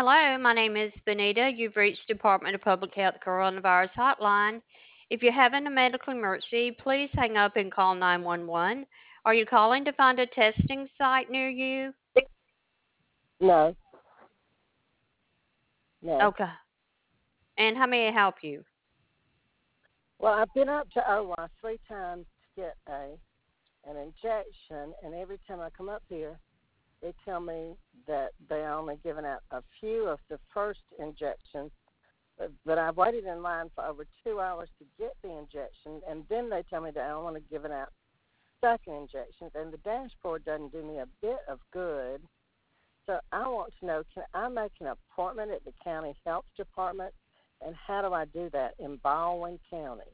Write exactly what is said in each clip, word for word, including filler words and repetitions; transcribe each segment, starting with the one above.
Hello, my name is Benita. You've reached Department of Public Health Coronavirus Hotline. If you're having a medical emergency, please hang up and call nine one one. Are you calling to find a testing site near you? No, no. Okay. And how may I help you? Well, I've been up to O W A three times to get a an injection, and every time I come up here, they tell me that they only given out a few of the first injections. But, but I've waited in line for over two hours to get the injection, and then they tell me that I only given out second injections, and the dashboard doesn't do me a bit of good. So I want to know, can I make an appointment at the county health department, and how do I do that in Baldwin County?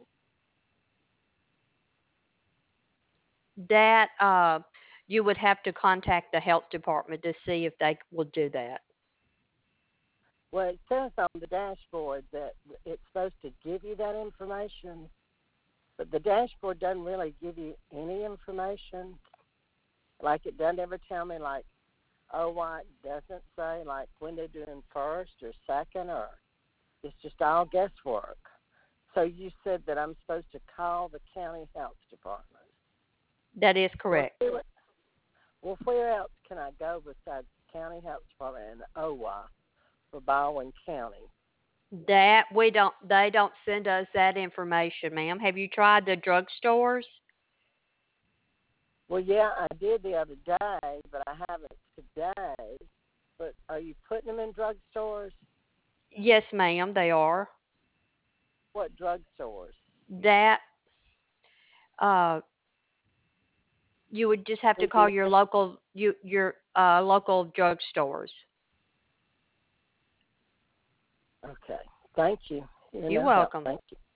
That uh you would have to contact the health department to see if they will do that. Well, it says on the dashboard that it's supposed to give you that information, but the dashboard doesn't really give you any information. Like it doesn't ever tell me, like, oh, why it doesn't say, like, when they're doing first or second, or it's just all guesswork. So you said that I'm supposed to call the county health department. That is Well, correct. where, well, where else can I go besides the county health department and O W A for Baldwin County? That we don't they don't send us that information, ma'am. Have you tried the drugstores? Well, yeah, I did the other day, but I haven't today. But are you putting them in drugstores? Yes, ma'am, they are. What drugstores? That uh you would just have to C call V your S? local you your uh local drugstores. Okay. Thank you. You're You're no help. welcome. Thank you.